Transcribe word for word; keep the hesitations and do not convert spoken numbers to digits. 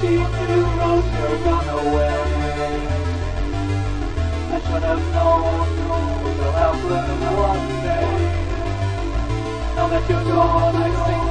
machine to roast your gun away. I should have known you'll have learned one day. Now that you're gone, I sing